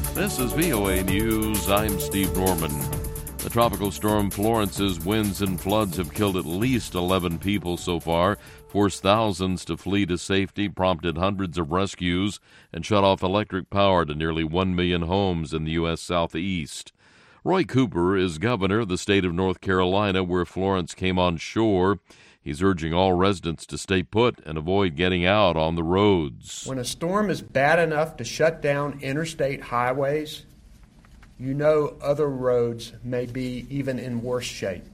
This is VOA News. I'm Steve Norman. The tropical storm Florence's winds and floods have killed at least 11 people so far, forced thousands to flee to safety, prompted hundreds of rescues, and shut off electric power to nearly 1 million homes in the U.S. Southeast. Roy Cooper is governor of the state of North Carolina, where Florence came on shore. He's urging all residents to stay put and avoid getting out on the roads. When a storm is bad enough to shut down interstate highways, you know other roads may be even in worse shape.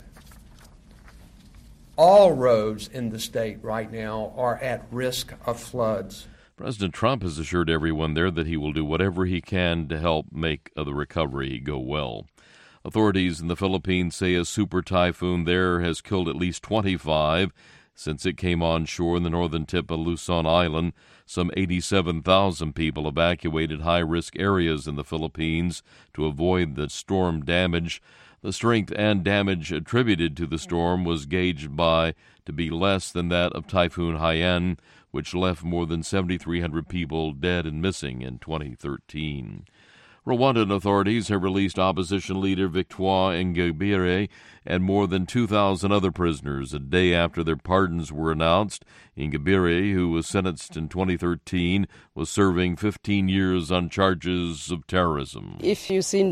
All roads in the state right now are at risk of floods. President Trump has assured everyone there that he will do whatever he can to help make the recovery go well. Authorities in the Philippines say a super typhoon there has killed at least 25 since it came on shore in the northern tip of Luzon Island. Some 87,000 people evacuated high-risk areas in the Philippines to avoid the storm damage. The strength and damage attributed to the storm was gauged to be less than that of Typhoon Haiyan, which left more than 7,300 people dead and missing in 2013. Rwandan authorities have released opposition leader Victoire Ingabire and more than 2,000 other prisoners a day after their pardons were announced. Ingabire, who was sentenced in 2013, was serving 15 years on charges of terrorism. If you've seen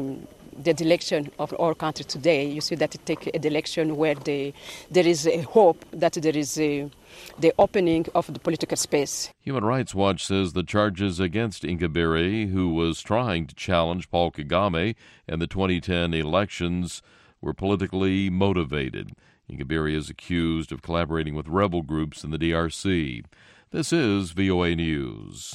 the election of our country today, you see that it takes an election where there is a hope that there is the opening of the political space. Human Rights Watch says the charges against Ingabire, who was trying to challenge Paul Kagame in the 2010 elections, were politically motivated. Ingabire is accused of collaborating with rebel groups in the DRC. This is VOA News.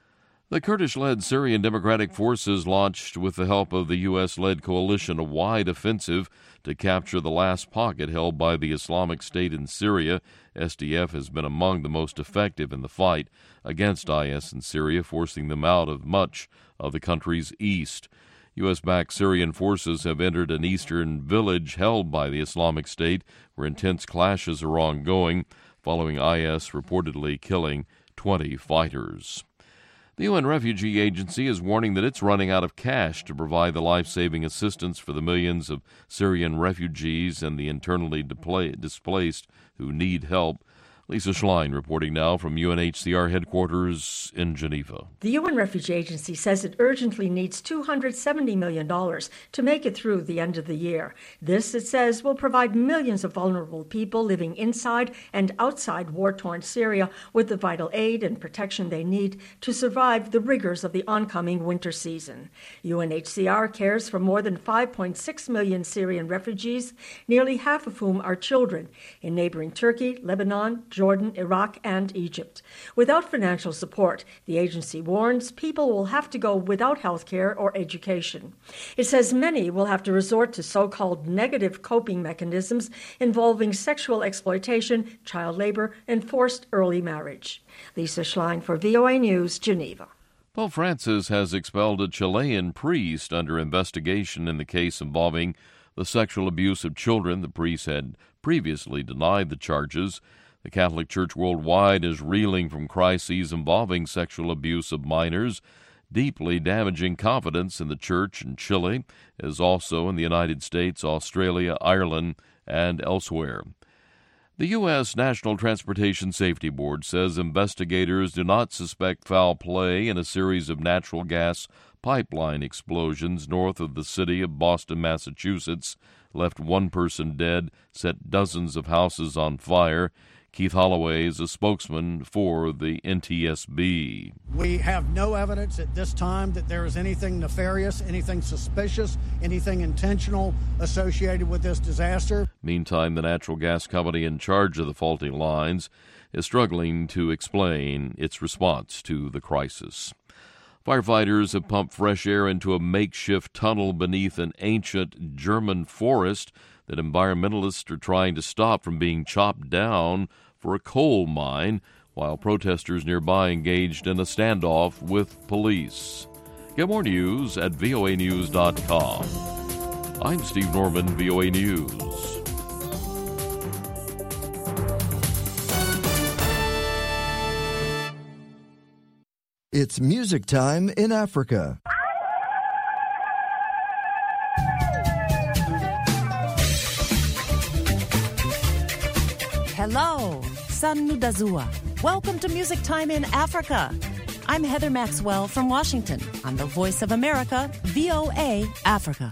The Kurdish-led Syrian Democratic Forces launched, with the help of the U.S.-led coalition, a wide offensive to capture the last pocket held by the Islamic State in Syria. SDF has been among the most effective in the fight against IS in Syria, forcing them out of much of the country's east. U.S.-backed Syrian forces have entered an eastern village held by the Islamic State, where intense clashes are ongoing, following IS reportedly killing 20 fighters. The UN Refugee Agency is warning that it's running out of cash to provide the life-saving assistance for the millions of Syrian refugees and the internally displaced who need help. Lisa Schlein reporting now from UNHCR headquarters in Geneva. The UN Refugee Agency says it urgently needs $270 million to make it through the end of the year. This, it says, will provide millions of vulnerable people living inside and outside war-torn Syria with the vital aid and protection they need to survive the rigors of the oncoming winter season. UNHCR cares for more than 5.6 million Syrian refugees, nearly half of whom are children, in neighboring Turkey, Lebanon, Jordan, Iraq, and Egypt. Without financial support, the agency warns people will have to go without health care or education. It says many will have to resort to so-called negative coping mechanisms involving sexual exploitation, child labor, and forced early marriage. Lisa Schlein for VOA News, Geneva. Pope Francis has expelled a Chilean priest under investigation in the case involving the sexual abuse of children. The priest had previously denied the charges. The Catholic Church worldwide is reeling from crises involving sexual abuse of minors, deeply damaging confidence in the Church in Chile, as also in the United States, Australia, Ireland, and elsewhere. The U.S. National Transportation Safety Board says investigators do not suspect foul play in a series of natural gas pipeline explosions north of the city of Boston, Massachusetts, left one person dead, set dozens of houses on fire. Keith Holloway is a spokesman for the NTSB. We have no evidence at this time that there is anything nefarious, anything suspicious, anything intentional associated with this disaster. Meantime, the natural gas company in charge of the faulty lines is struggling to explain its response to the crisis. Firefighters have pumped fresh air into a makeshift tunnel beneath an ancient German forest that environmentalists are trying to stop from being chopped down for a coal mine, while protesters nearby engaged in a standoff with police. Get more news at voanews.com. I'm Steve Norman, VOA News. It's music time in Africa. San Nudazua. Welcome to Music Time in Africa. I'm Heather Maxwell from Washington on the Voice of America, VOA Africa.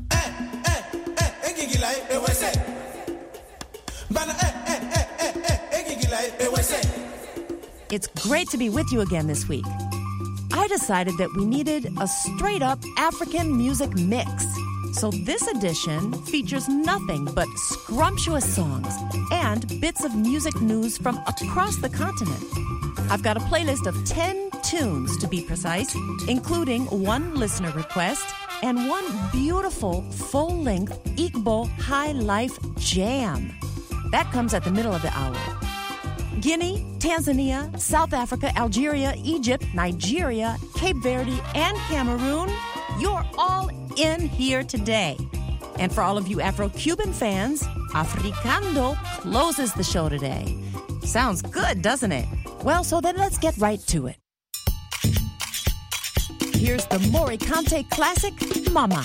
It's great to be with you again this week. I decided that we needed a straight-up African music mix. So this edition features nothing but scrumptious songs and bits of music news from across the continent. I've got a playlist of 10 tunes, to be precise, including one listener request and one beautiful full-length Igbo High Life jam. That comes at the middle of the hour. Guinea, Tanzania, South Africa, Algeria, Egypt, Nigeria, Cape Verde, and Cameroon, you're all in here today. And for all of you Afro-Cuban fans, Africando closes the show today. Sounds good, doesn't it? Well, so then let's get right to it. Here's the Morikante classic, Mama.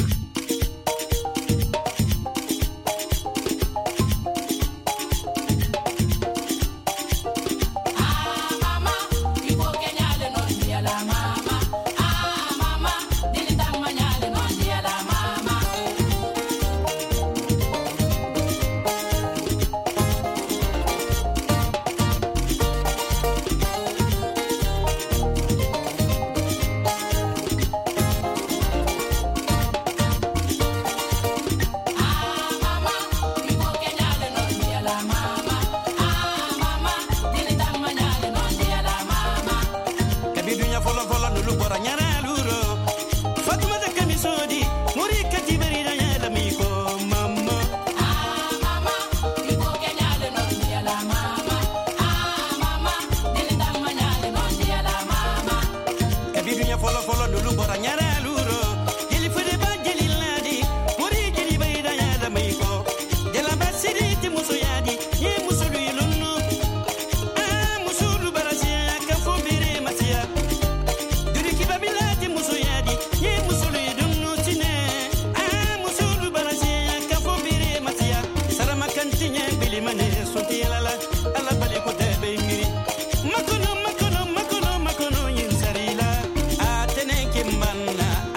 Makono, makono, makono, yin sarila. Atene kimbana.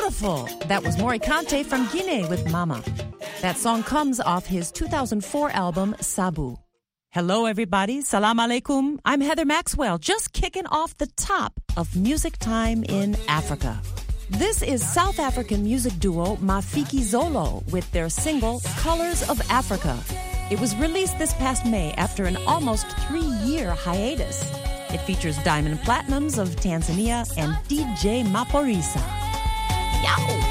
beautiful. That was Mori Kante from Guinea with Mama. That song comes off his 2004 album, Sabu. Hello, everybody. Salam alaikum. I'm Heather Maxwell, just kicking off the top of Music Time in Africa. This is South African music duo Mafikizolo with their single, Colors of Africa. It was released this past May after an almost 3-year hiatus. It features Diamond Platnumz of Tanzania and DJ Maphorisa. Yow!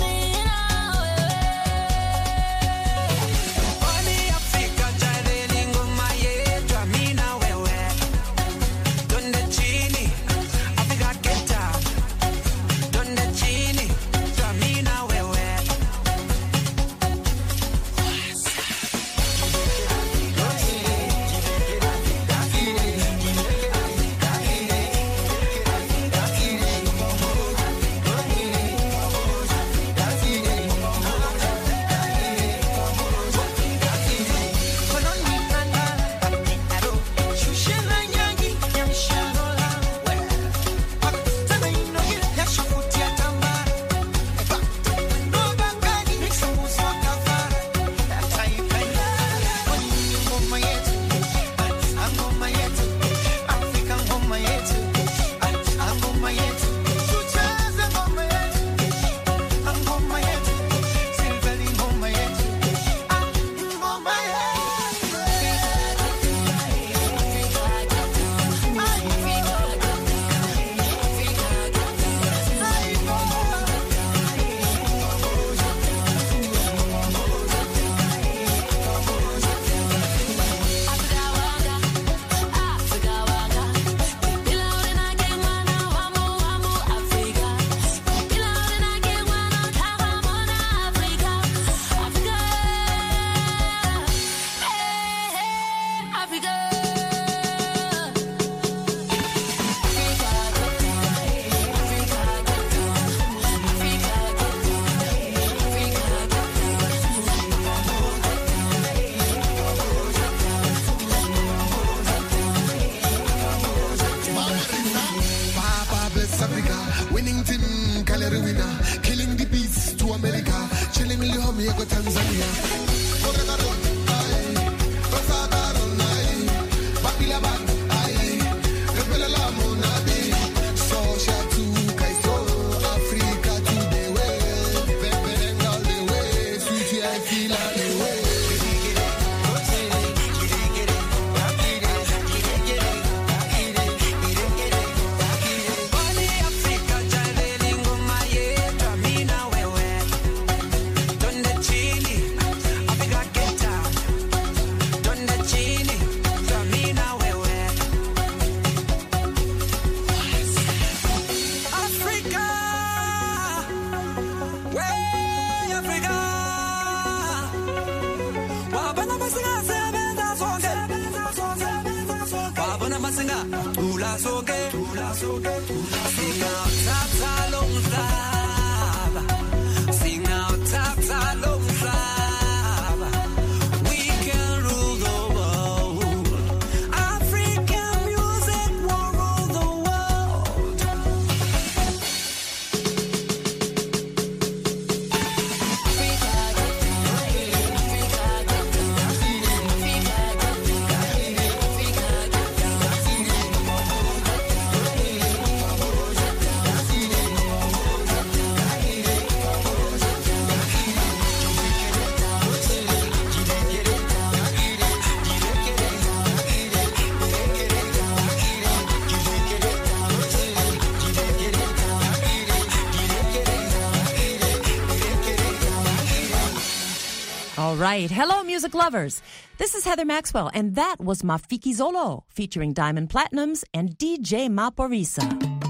All right. Hello, music lovers. This is Heather Maxwell, and that was Mafikizolo, featuring Diamond Platnumz and DJ Maphorisa.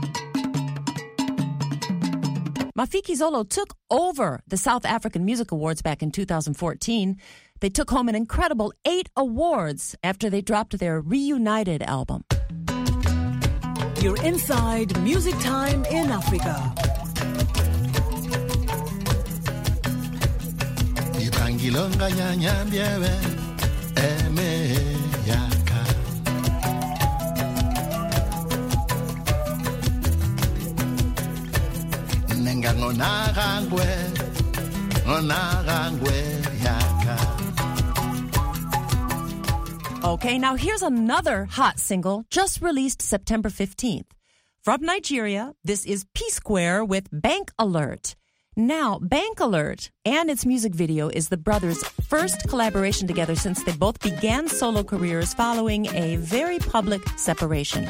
Mafikizolo took over the South African Music Awards back in 2014. They took home an incredible 8 awards after they dropped their Reunited album. You're inside Music Time in Africa. Ikangilonga nyanyambiewe eme yaka nenga ngonagangwe yaka. Okay, now here's another hot single just released September 15th. From Nigeria, this is P-Square with Bank Alert. Now, Bank Alert and its music video is the brothers' first collaboration together since they both began solo careers following a very public separation.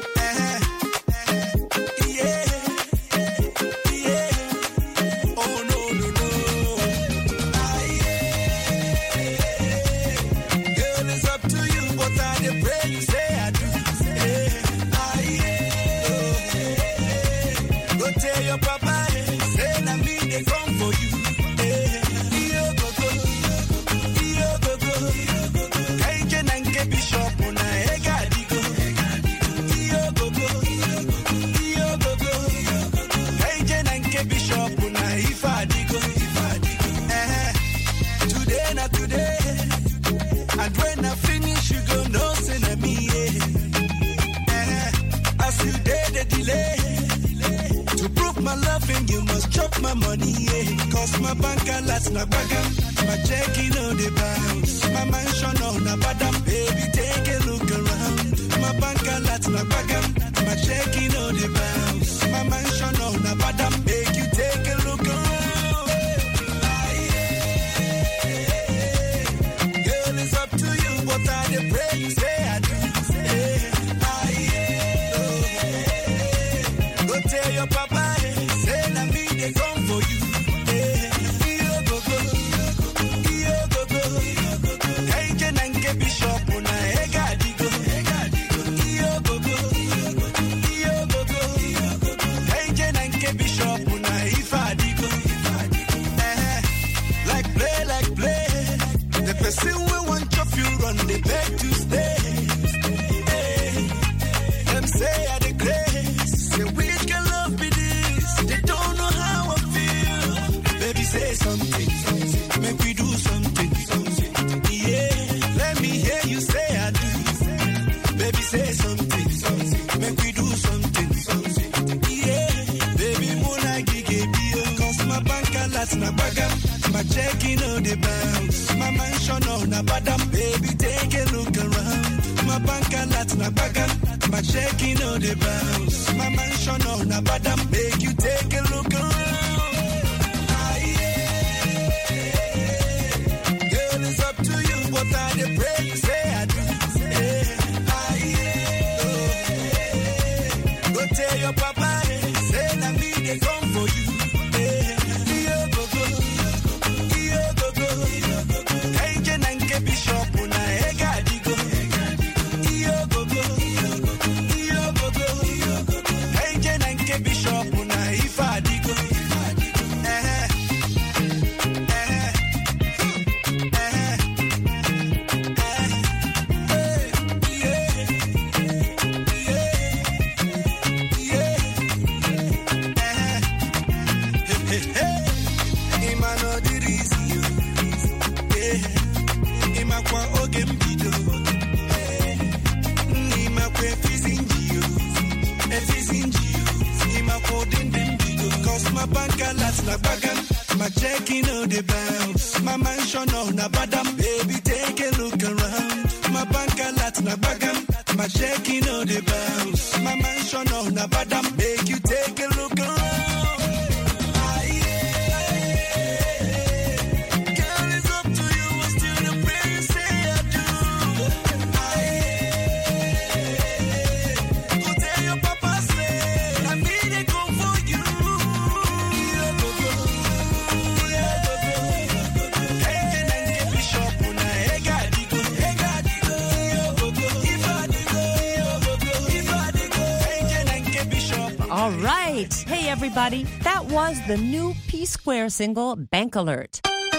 You must chop my money, yeah. Cause my bank alerts na bagam. My checking on the bounce. My mansion on a badam. Baby, take a look around. My bank alerts na bagam. My checking on the bounce. My mansion on a badam. Make you take a look around. Girl, it's up to you. What are the pray you say I do? Go tell your papa. Come for you. Bishop on a Egadigo. Bishop on a Ifadigo. Like play. The person we want to you run the beg to stay. Them say I the grace. Say which can love be this? They don't know how I feel. Baby, say something. Make we do something. Yeah, let me hear you say I do. Baby, say something. Make we do something. Yeah, baby, muna gige cause my bank alerts na bagam. My checking on the bounce. My mansion on a badam. Baby, take a look around. My bank alerts na bagam. My checking on the bounce. My mansion on a badam. Make you take a look around. Girl, it's up to you. What are the pray you say I do? Go tell your papa. Say na me they come for you. Bishop on a Egadigo. Bishop on a Ifadigo. My checking on the bounce. My mansion on a badam. Baby, take a look around. My bank alerts na bagam. My checking on the bounce. My mansion on a badam. Make you take a look around. Girl, it's up to you. I still the pray you say I do. Go tell your papa say I need to go for you. All right. Hey, everybody. That was the new P-Square single, Bank Alert.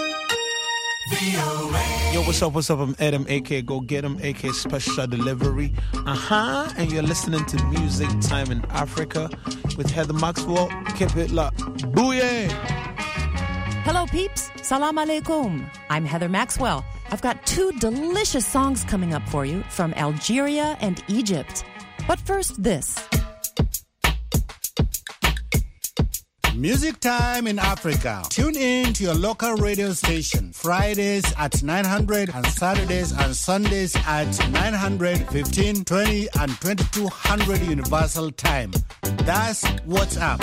Yo, what's up? I'm Adam, a.k.a. Go Get 'em, a.k.a. Special Delivery. And you're listening to Music Time in Africa with Heather Maxwell. Keep it locked. Booyah! Hello, peeps. Salam alaikum. I'm Heather Maxwell. I've got 2 delicious songs coming up for you from Algeria and Egypt. But first, this. Music Time in Africa. Tune in to your local radio station. Fridays at 900 and Saturdays and Sundays at 900, 15, 20 and 2200 Universal Time. That's what's up.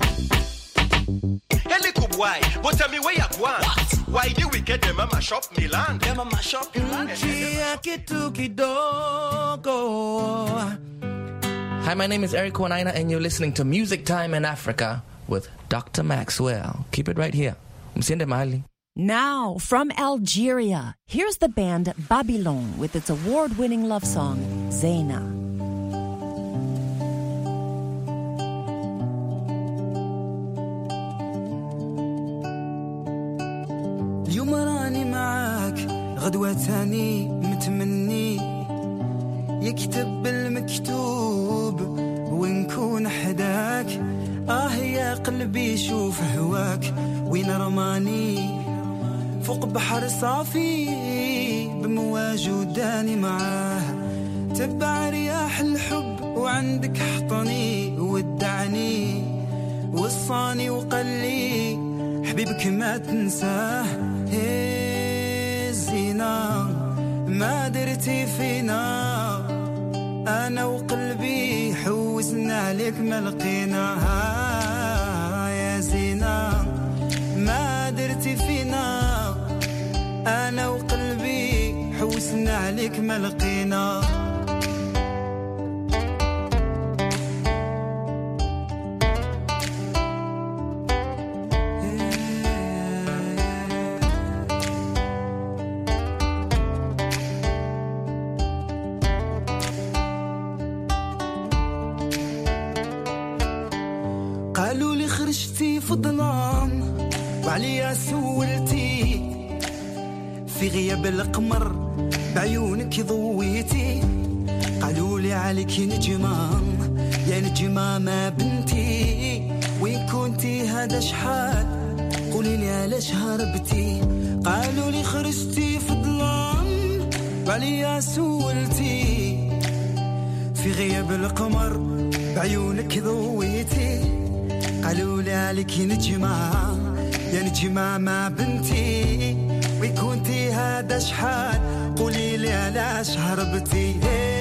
Why? But tell me where you want. Why do we get them mama shop Milan? Them mama shop Milan. Hi, my name is Eric Wanaina, and you're listening to Music Time in Africa with Dr. Maxwell. Keep it right here. Now, from Algeria, here's the band Babylon with its award-winning love song, Zeyna. اليوم راني معاك غدوة تاني متمني يكتب المكتوب ونكون حداك يا قلبي شوف هواك وين رماني فوق بحر صافي بمواج وداني معاه تبع رياح الحب وعندك حطني ودعني وصاني وقلي حبيبك ما تنساه زينة ما درتي فينا أنا وقلبي حوسنا عليك ما لقينا يا زينة ما درتي فينا أنا وقلبي حوسنا عليك ما لقينا قالوا لي خرجتي في الظلام وعليا سولتي في غياب القمر بعيونك ضويتي قالوا لي عليك نجمة يا نجمة ما بنتي وين كنتي هذا شحال قولي لي علاش هربتي قالوا لي خرجتي في الظلام وعليا سولتي في غياب القمر بعيونك ضويتي قالوا لي عليك نجمة يا نجمة ما بنتي وكنتي هذا شحال قولي لي علاش هربتي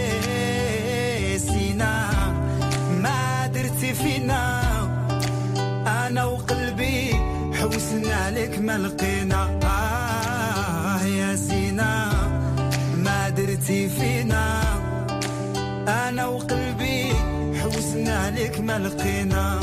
سينا ما درتي فينا أنا وقلبي حوسنا عليك ما لقينا يا سينا ما درتي فينا أنا وقلبي حوسنا عليك ما لقينا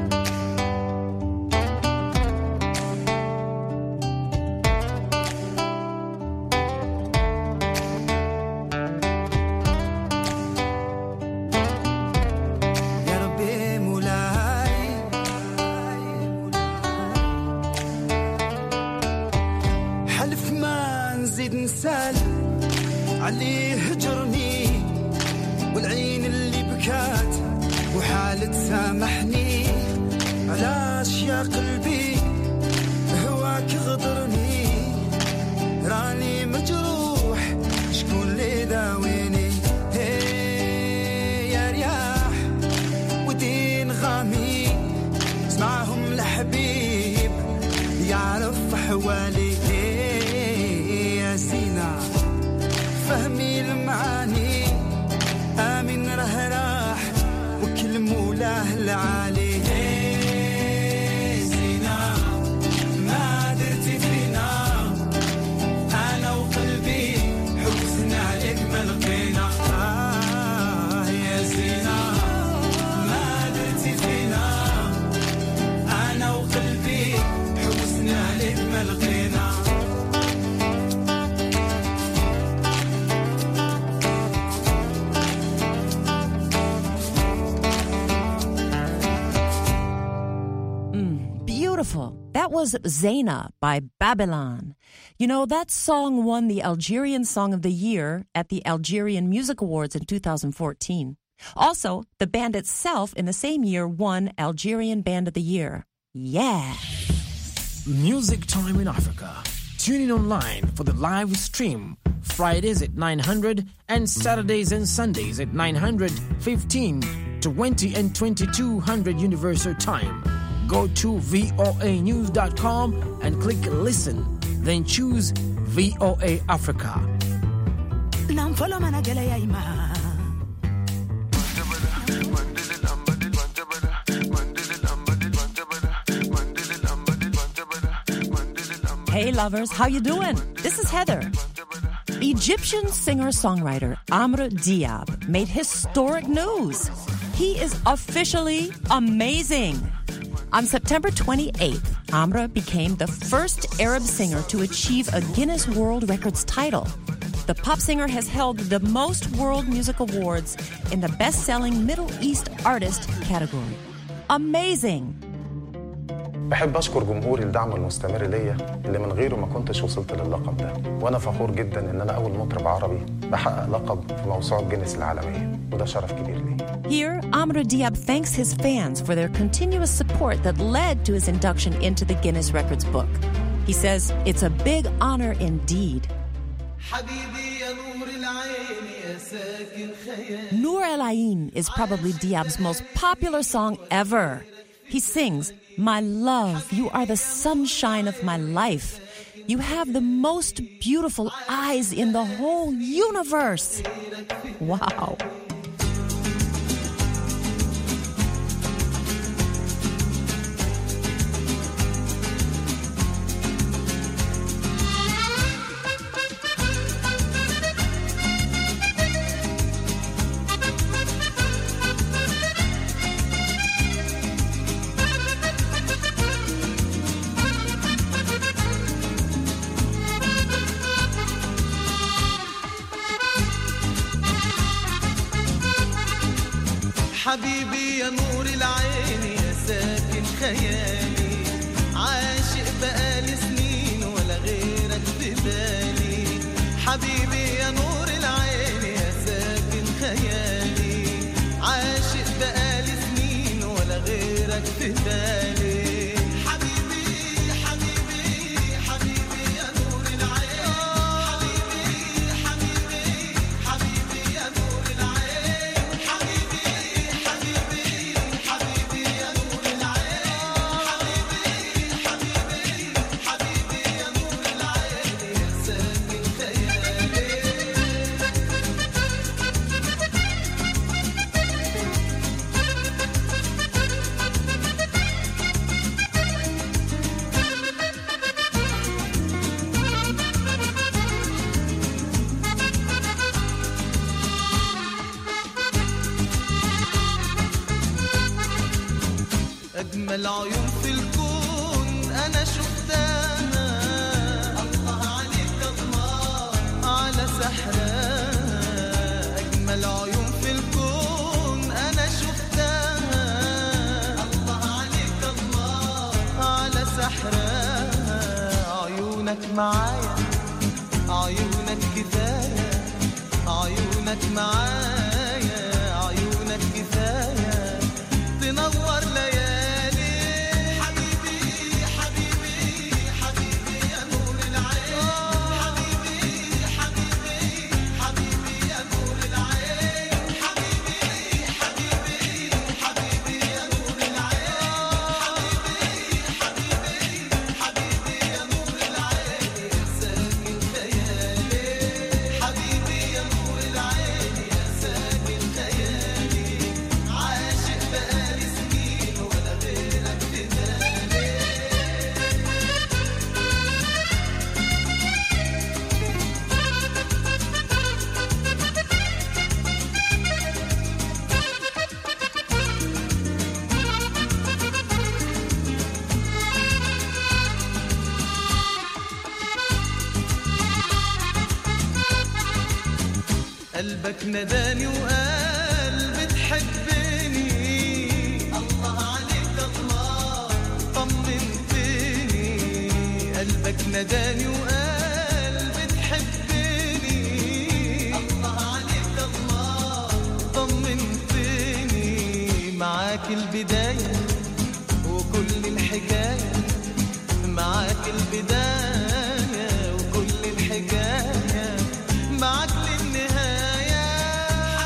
عليه هجرني والعين اللي بكات وحالة سامحني علاش يا قلبي هواك غدرني راني مجروح شكون اللي داويني يا رياح ودين غامي اسمعهم الحبيب يعرف حوالي يا سينا فهمي المعاني آمن راح وكل مولاه العالي زينة ما درتي فينا أنا وقلبي حوسنا عليك ما لقينا يا زينة ما درتي فينا أنا وقلبي حوسنا عليك ما لقينا That was Zeyna by Babylon. You know, that song won the Algerian Song of the Year at the Algerian Music Awards in 2014. Also, the band itself in the same year won Algerian Band of the Year. Yeah. Music Time in Africa. Tune in online for the live stream. Fridays at 900 and Saturdays and Sundays at 900, 15, 20 and 2200 Universal Time. Go to voanews.com and click listen. Then choose VOA Africa. Hey lovers, how you doing? This is Heather. Egyptian singer-songwriter Amr Diab made historic news. He is officially amazing. On September 28th, Amr became the first Arab singer to achieve a Guinness World Records title. The pop singer has held the most world music awards in the best-selling Middle East artist category. Amazing. بحب أشكر جمهوري الدعم المستمر ليا اللي من غيره ما كنتش وصلت للقب ده، وأنا فخور جدا إن أنا أول مطرب عربي بحقق لقب في موسوعة جينيس العالمية، وده شرف كبير لي. Here, Amr Diab thanks his fans for their continuous support that led to his induction into the Guinness Records book. He says it's a big honor indeed. Noor El Ain is probably Diab's most popular song ever. He sings, "My love, you are the sunshine of my life. You have the most beautiful eyes in the whole universe." Wow. حبيبي يا نور العين يا ساكن خيالي عاشق بقالي سنين ولا غيرك في بالي حبيبي يا نور العين يا ساكن خيالي عاشق بقالي سنين ولا غيرك في بالي أجمل عيون في الكون أنا شفتها الله عليك الله على سحرها أجمل عيون في الكون أنا شفتها الله عليك الله على سحرها عيونك معايا عيونك كفاية عيونك معايا عيونك كفاية تنور ليالي قلبك نداني وقال بتحبني الله عليك الله طمنتني قلبك نداني وقال بتحبني الله عليك الله طمنتني معاك البداية وكل الحكاية معاك البداية وكل الحكاية معاك للنهاية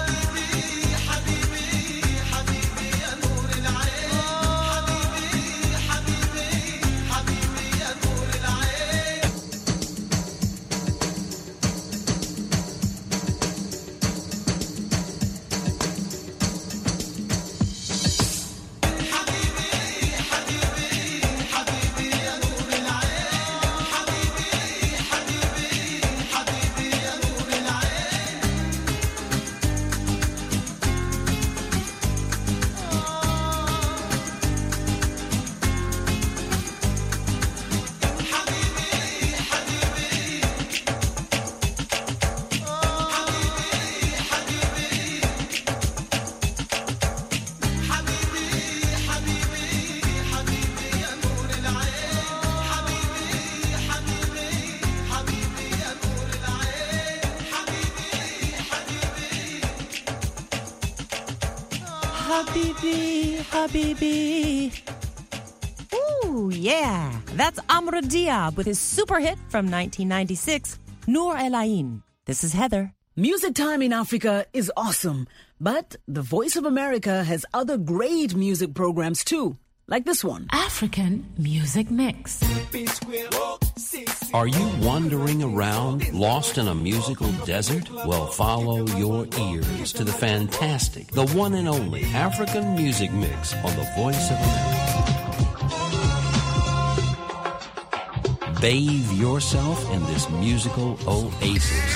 حبيبي حبيبي حبيبي يا نور العين حبيبي Habibi, Habibi. Ooh, yeah. That's Amr Diab with his super hit from 1996, Noor El Ain. This is Heather. Music Time in Africa is awesome, but the Voice of America has other great music programs too, like this one. African Music Mix. Are you wandering around, lost in a musical desert? Well, follow your ears to the fantastic, the one and only African Music Mix on the Voice of America. Bathe yourself in this musical oasis.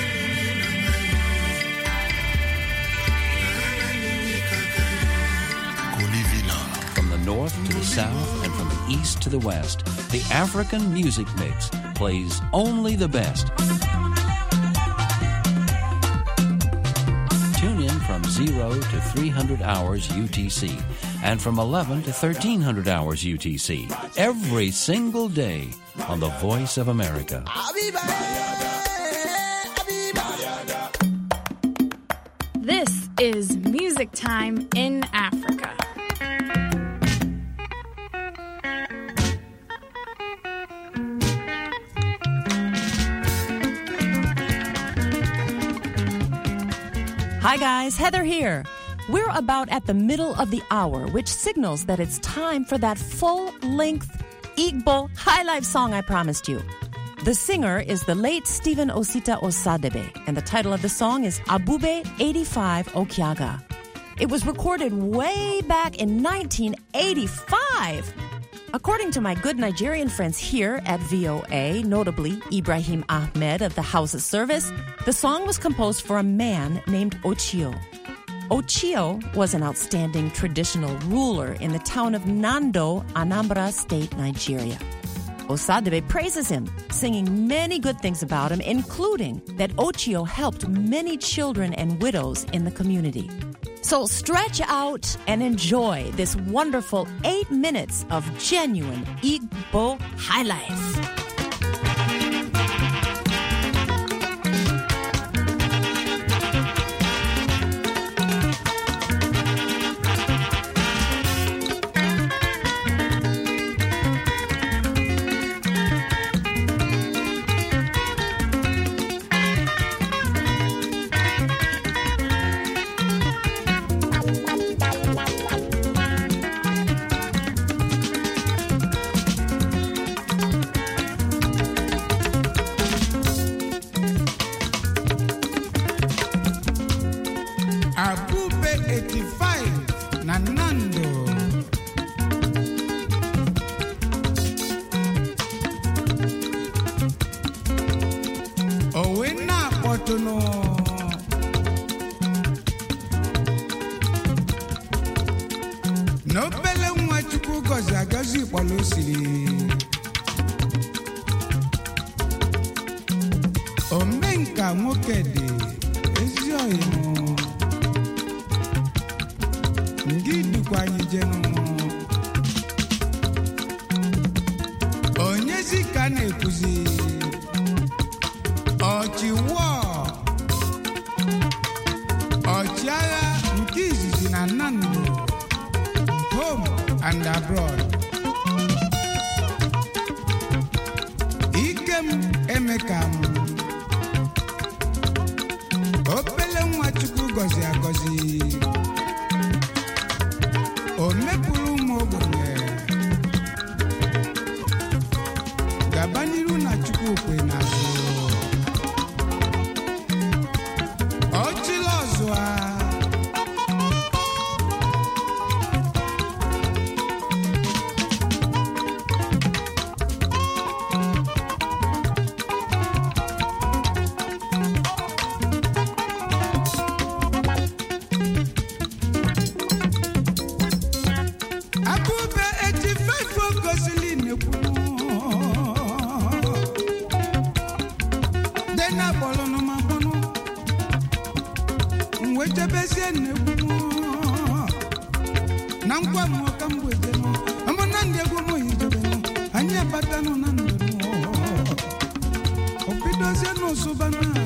From the north to the south and from the east to the west, the African Music Mix plays only the best. Tune in from 0 to 300 hours UTC and from 11 to 1300 hours UTC every single day on the Voice of America. This is Music Time in Africa. Hi guys, Heather here. We're about at the middle of the hour, which signals that it's time for that full-length Igbo High Life song I promised you. The singer is the late Stephen Osita Osadebe, and the title of the song is Abube 85 Okiaga. It was recorded way back in 1985. According to my good Nigerian friends here at VOA, notably Ibrahim Ahmed of the Hausa Service, the song was composed for a man named Ochio. Ochio was an outstanding traditional ruler in the town of Nando, Anambra State, Nigeria. Osadebe praises him, singing many good things about him, including that Ochio helped many children and widows in the community. So stretch out and enjoy this wonderful 8 minutes of genuine Igbo High Life. Omenka nwokede ezi oyimo ngidukwa yijenu onye zika na-ekuzi ọchịwọ ọchịagha nke izizi na Nando home and abroad ikem emekam opele nwa Chukwu gọzi agọzi o mepụrụ ụmụ ogbenye gaba n'iru na Chukwu kwe n'azụ ọchịla ọzụa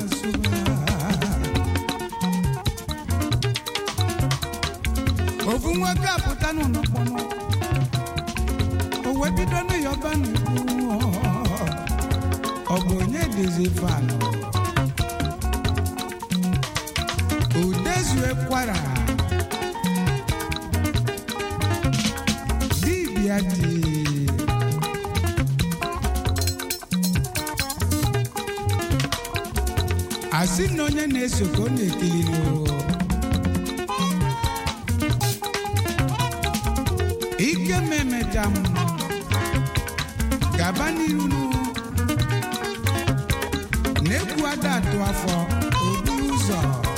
ovu nụ n'ọkpọnụ o wee bido n'ịyọba n'ikwu ọ bụ onye dịzi fanụ udezue kwara dibịa dị asị na onye na-eso ka ọ na-ekili n'ụwa ike memecha m gaba n'iru na-ekwu ada atụ afọ oburu ụzọ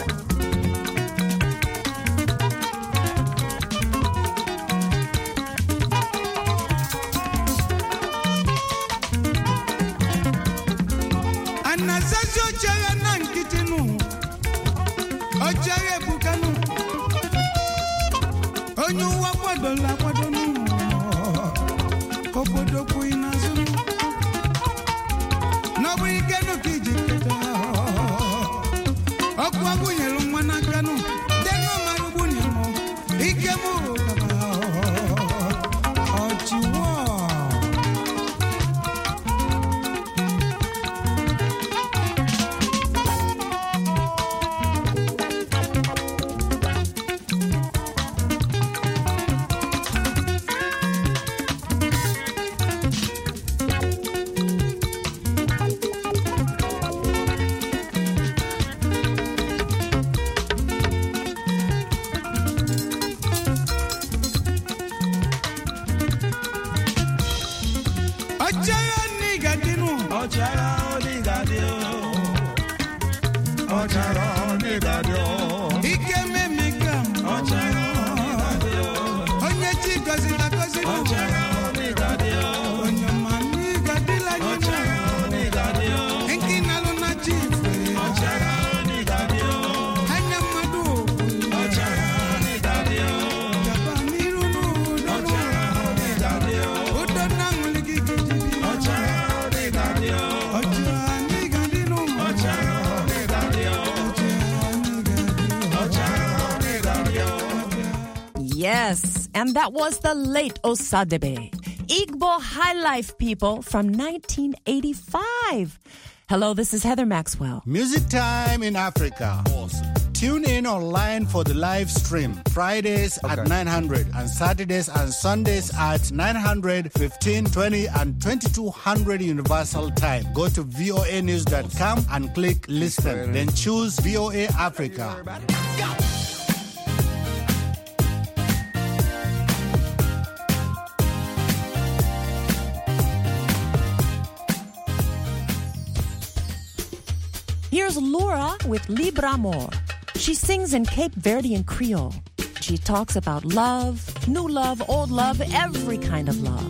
anasazi ochere na nkịtị nụ ochere ebukanụ onye ụwa kwadola akwado obodo kwughị n'azụ n'ọbụ ike nụ ka iji keta ọkụ agụnyere nwa n'aka nụ denụ mara ugbunye mụ ike mụ ọchịwọ Yes, and that was the late Osadebe, Igbo High Life people from 1985. Hello, this is Heather Maxwell. Music Time in Africa. Awesome. Tune in online for the live stream. Fridays at 900 and Saturdays and Sundays at 900, 15, 20 and 2200 Universal Time. Go to voanews.com and click listen. Then choose VOA Africa. Here's Laura with Libre Amor. She sings in Cape Verdean Creole. She talks about love, new love, old love, every kind of love.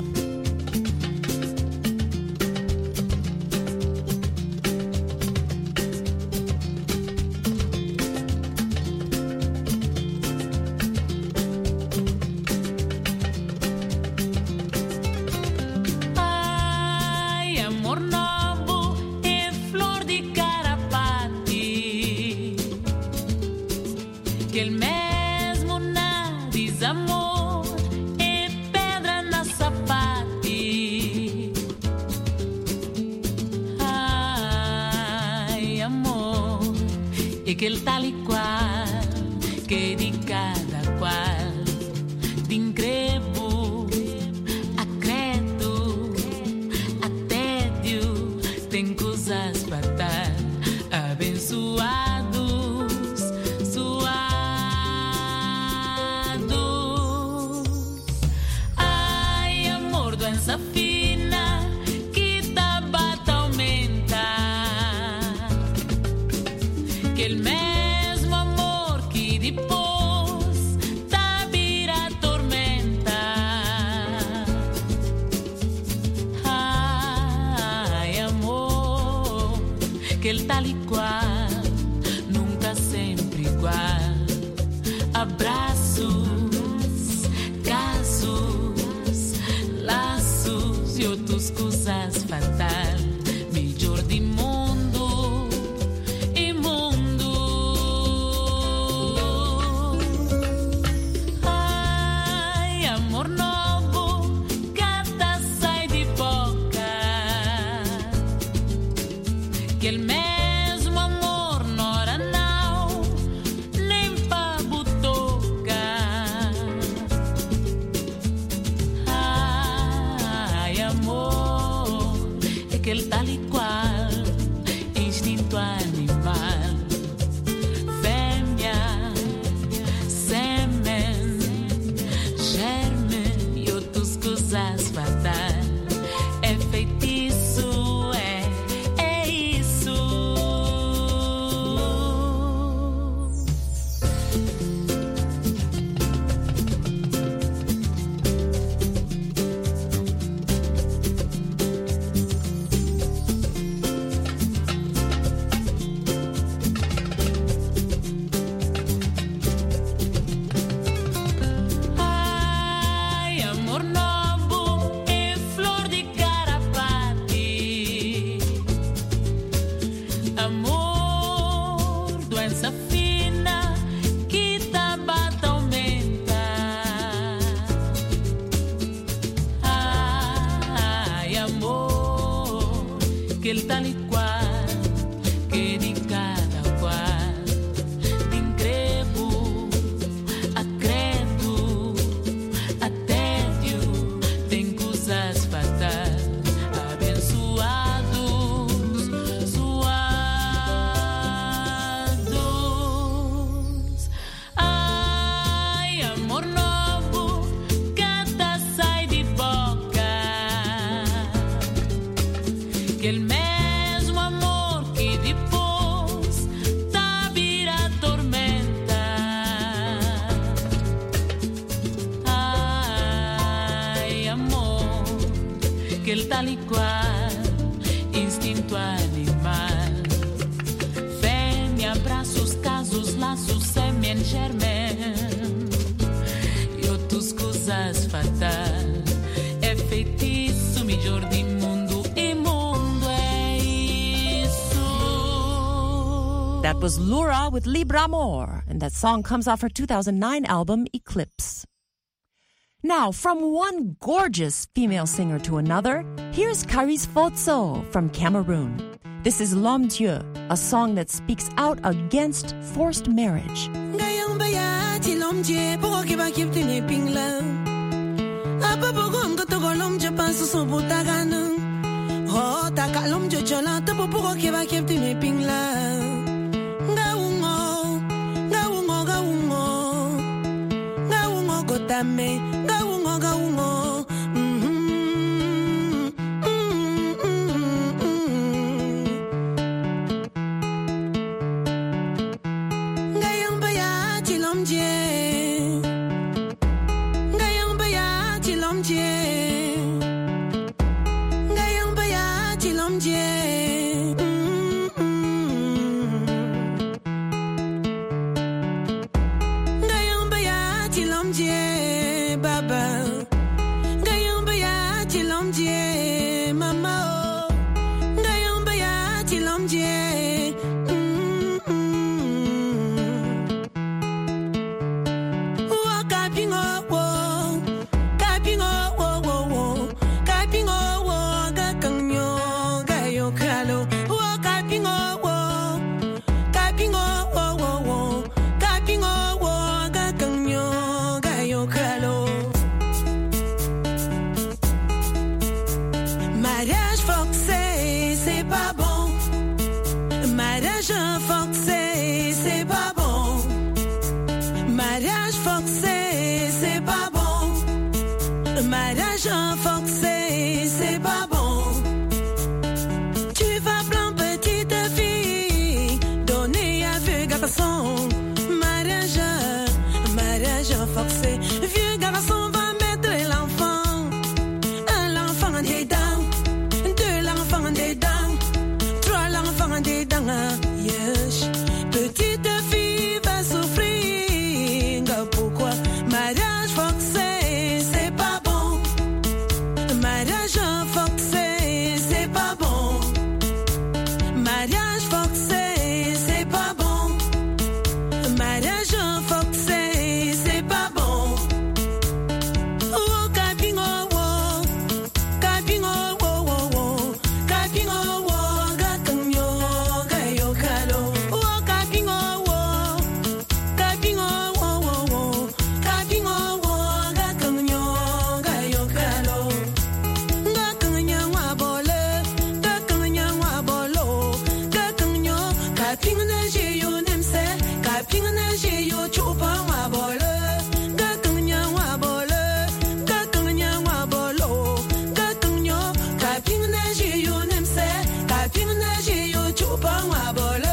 Que el tal y cual, que di cada cual, din crebu, a credo, a tédio, tem coisas para dar, abençoados, suados. Ai, amor, doença fina, que tabata aumenta. Que el mesmo amor que depois tá vira tormenta. Ai, amor, que el tal y cual, nunca sempre igual. Abraços, casos, laços e outras coisas fatais. Melhor de mundo. que el tal y cual, que de cada cual, te increpo, acredo, atédio, tem coisas fatais, abençoados, suados. Ai, amor novo, cada sai de boca, que el mesmo amor que depois tá vira tormenta. Ai, amor, que el tal y cual, instinto animal, fêmea, abraços, casos, laços, semen, germen, e outras coisas fatais. É feitiço, melhor de mundo, e mundo é isso. That was Lura with Libra Amor, and that song comes off her 2009 album, Eclipse. Now, from one gorgeous female singer to another, here's Caris Fotso from Cameroon. This is L'Homme Dieu, a song that speaks out against forced marriage. Ngayang bayati l'homme Dieu, pourquoi qu'il va quitter mes ping là? Apa pogom kato l'homme Dieu pense son boutagane. Oh, taka l'homme Dieu chola, tapo pourquoi qu'il va quitter mes ping là? Gaungo, gaungo, gaungo, gaungo gotame, gaungo, gaungo. Ngayang bayati l'homme Dieu, ngayang bayati l'homme Dieu, ngayang bayati l'homme Dieu. Ngayang bayati l'homme Dieu, baba. Ngayang bayati l'homme Dieu, mama oh. Ngayang bayati l'homme Dieu. Mariage forcé, c'est pas bon. Mariage forcé, c'est pas bon. Mariage forcé, c'est pas bon. Mariage forcé, c'est pas bon. Tu vas prendre petite fille, donner à vieux garçon. Mariage forcé. Vieux garçon va mettre l'enfant. L'enfant dedans, deux l'enfant dedans, trois l'enfant dedans. Yes. Petite fille va souffrir. Pourquoi? Mariage forcé, c'est pas bon. Mariage forcé, c'est pas bon. Mariage forcé, c'est pas bon. Mariage forcé, c'est pas bon. Oh, kapingo, oh, kapingo, oh, oh, oh, kapingo, oh, gakanyo, gayo kalo. Oh, kapingo, oh, kapingo, oh, oh, oh, kapingo, oh, gakanyo, gayo kalo. Gakanya wa bole, gakanya wa bolo, gakanyo, kapingo na jeyo nemse, kapingo na jeyo chupa wa bole, gakanya wa bole, gakanya wa bolo, gakanyo, kapingo na jeyo nemse, kapingo na jeyo chupa wa bole.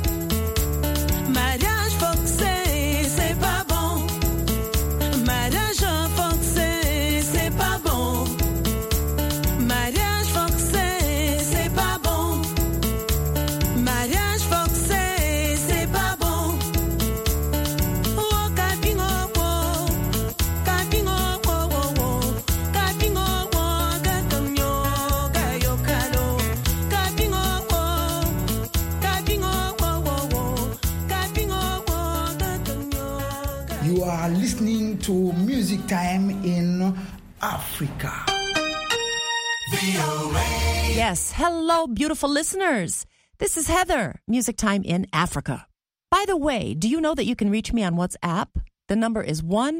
Mariage forcé, c'est pas bon. Mariage forcé, c'est pas bon. Mariage forcé, c'est pas bon. Mariage forcé, c'est pas bon. Oh, kapingo, oh, kapingo, oh, oh, oh, kapingo, oh, gakanyo, gayo kalo. Kapingo, oh, kapingo, oh, oh, oh, kapingo, oh, gakanyo. You are listening to Music Time in Africa. VOA. Yes, hello, beautiful listeners. This is Heather, Music Time in Africa. By the way, do you know that you can reach me on WhatsApp? The number is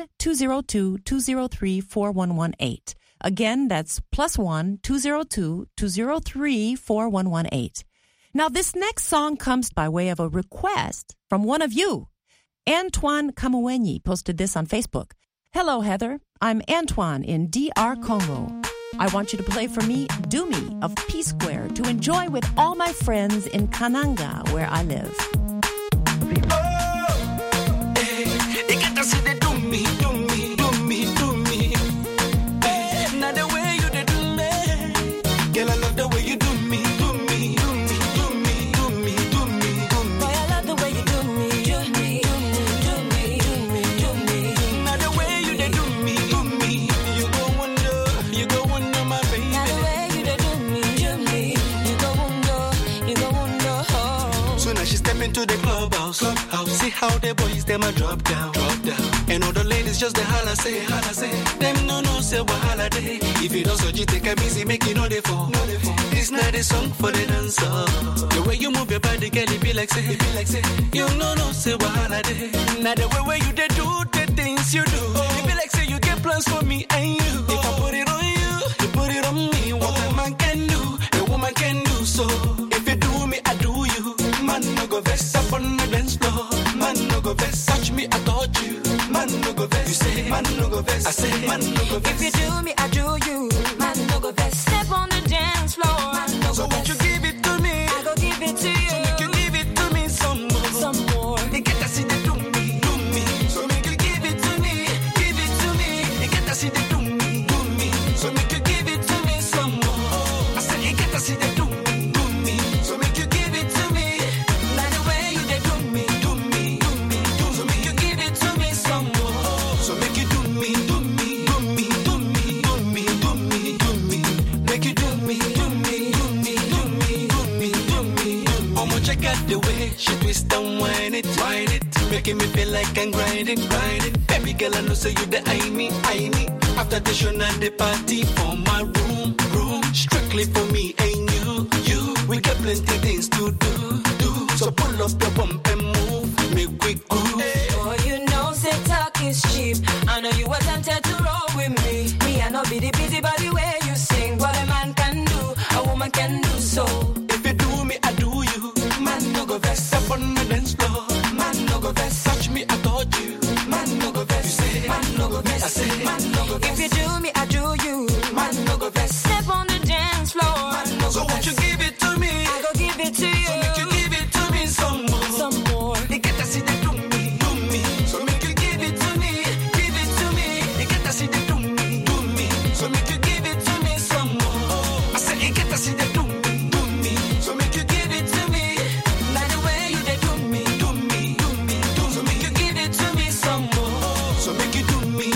1-202-203-4118. Again, that's +1 202-203-4118. Now, this next song comes by way of a request from one of you. Antoine Kamuenyi posted this on Facebook. Hello, Heather. I'm Antoine in DR Congo. I want you to play for me Do Me of P-Square to enjoy with all my friends in Kananga, where I live. To the clubhouse. See how the boys them a drop down. And all the ladies just the holla say. Them no say wahala day. If you don't so you take a easy, make it no dey fall. This not a song for the dancer. The way you move your body, girl, it be like say. You no say wahala day. Now the way you dey do the things you do. It be like say you get plans for me and you. If I put it on you, you put it on me. What a man can do, a woman can do so. If you do me, I do you. Man no go vex up on the dance floor. Man no go vex, touch me, I touch you. Man no go vex, you say. Man no go vex, I say. Man no go vex. If you do me, I do you. Man no go vex. Step on the dance floor. Man no go so vex. won't you give it to me? I go give it to you. So make you give it to me some more. Some more. You get to see the do me. So make you give it to me. Give it to me. You get to see the do me. So make you give it to me some more. I said you get to see the do me. So make you give it to me. Like the way you did do me. So make you give it to me some more. So make you do me. Make you do me. I'ma check out the way she twist and whine it. Making me feel like I'm grinding. Baby girl, I know say you the I me. After the show and the party for my room. Strictly for me and you. We got plenty things to do. So pull up your bump and move. Make we groove. Oh, you know, say talk is cheap. I know you were tempted to roll with me. Me, I know be the busy body where you sing. What a man can do, a woman can do so. If you do me, I do you. Man no go vex up on the dance floor. Man no go vex, touch me, I touch you. Man no go vex, you say. Man no go vex, I say. Man no go vex. If you do me, I do you. Man no go vex. Step on the dance floor. Man no go so won't you give it to me? I go give it to you. So make you give it to me some more. You get to see the do me. So make you give it to me. You get to see the do me. So make you give it to me some more. I said you get to see the do me. So make you give it to me. Like the way you did do me. So make you give it to me some more. So make you do me.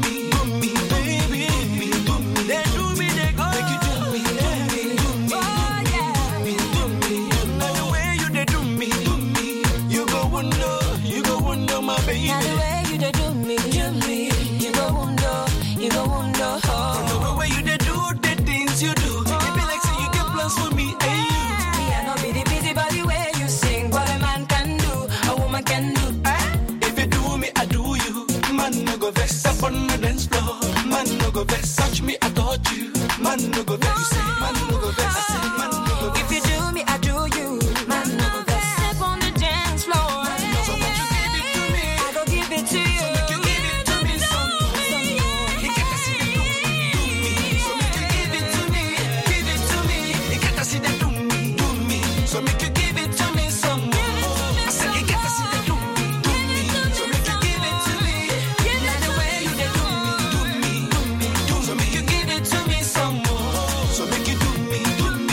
Baby. They do me, they go. Make you do me. Oh, yeah. Like the way you did do me. You go wonder, my baby. Now the way you did do me. You go wonder. The way you did do the things you do. It be like say you get plans for me and you. Me, I know be the busy body where you sing. What a man can do, a woman can do. If you do me, I do you. Man no go vex up on the dance floor. Man no go vex, touch me, I touch you. Man no go vex, you say. Man no go vex, I say. Man no go vex. If you do me, I do you. Man no go vex. Step on the dance floor. So won't you give it to me? I go give it to you. So make you give it to me some more. You get to see the do me. So make you give it to me. You get to see the do me. So make you give it to me some more. I said you get to see the do me. So make you give it to me. Like the way you did do me. So make you give it to me some more. So make you do me.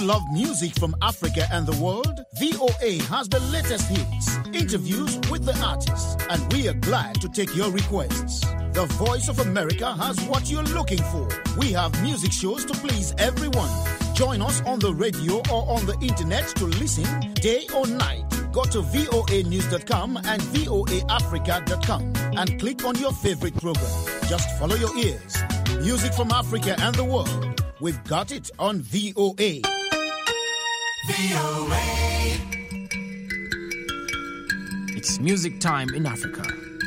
love music from Africa and the world? VOA has the latest hits, interviews with the artists, and we are glad to take your requests. The Voice of America has what you're looking for. We have music shows to please everyone. Join us on the radio or on the internet to listen day or night. Go to voanews.com and voaafrica.com and click on your favorite program. Just follow your ears. Music from Africa and the world. We've got it on VOA. VOA. It's music time in Africa.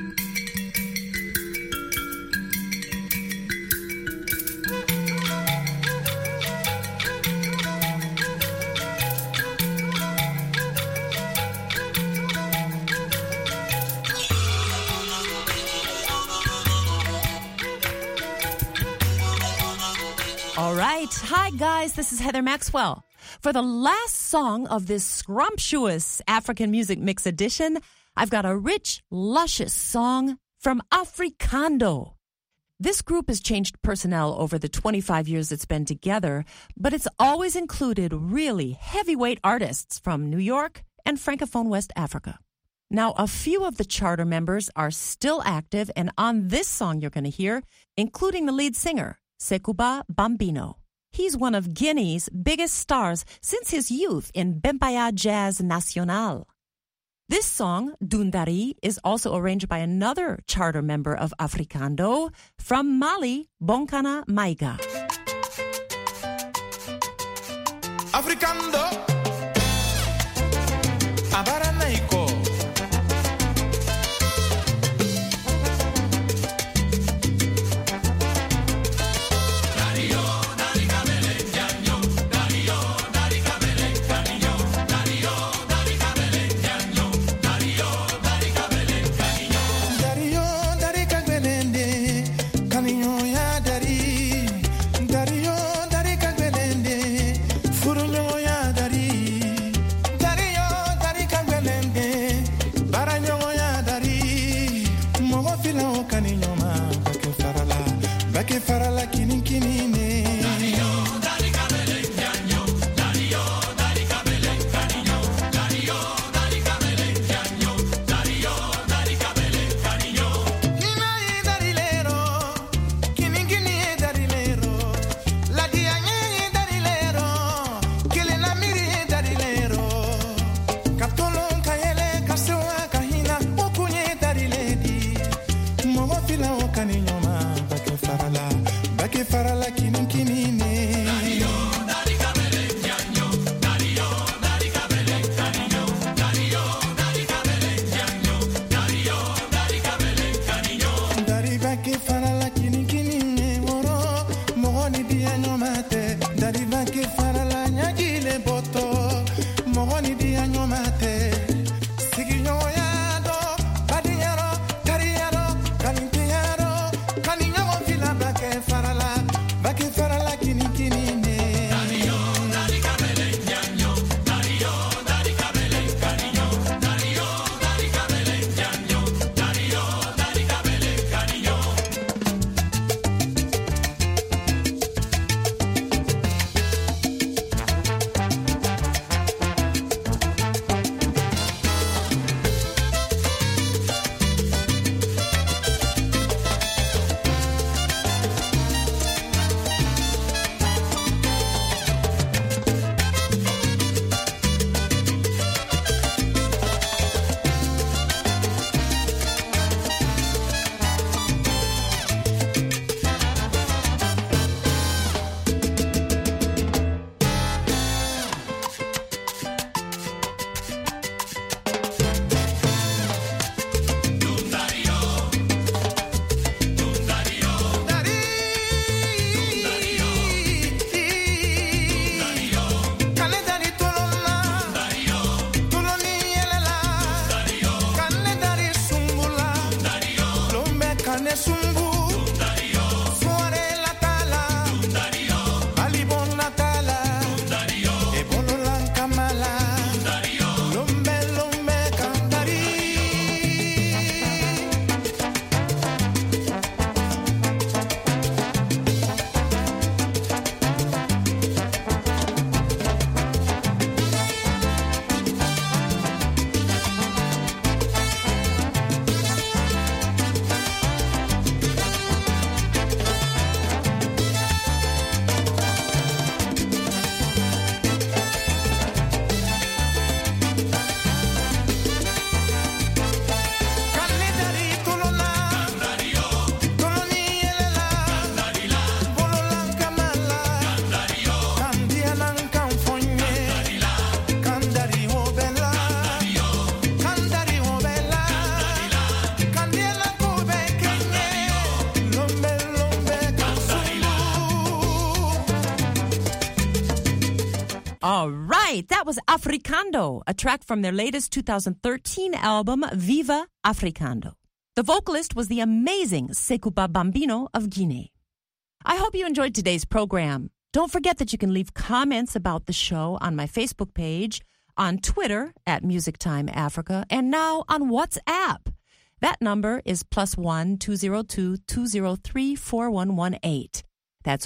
All right. Hi, guys. This is Heather Maxwell. For the last song of this scrumptious African Music Mix edition, I've got a rich, luscious song from Africando. This group has changed personnel over the 25 years it's been together, but it's always included really heavyweight artists from New York and Francophone West Africa. Now, a few of the charter members are still active, and on this song you're going to hear, including the lead singer, Sekouba Bambino. He's one of Guinea's biggest stars since his youth in Bempaya Jazz National. This song, Dundari, is also arranged by another charter member of Africando from Mali, Bonkana Maiga. Africando Abaranaiko Back All right, that was Africando, a track from their latest 2013 album, Viva Africando. The vocalist was the amazing Sekuba Bambino of Guinea. I hope you enjoyed today's program. Don't forget that you can leave comments about the show on my Facebook page, on Twitter at Music Time Africa, and now on WhatsApp. That number is +1 202 203 4118. That's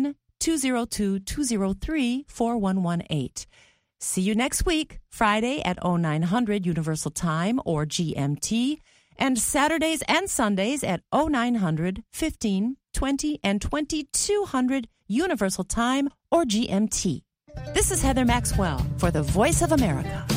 1-202-203-4118. See you next week, Friday at 0900 Universal Time or GMT, and Saturdays and Sundays at 0900, 15, 20, and 2200 Universal Time or GMT. This is Heather Maxwell for the Voice of America.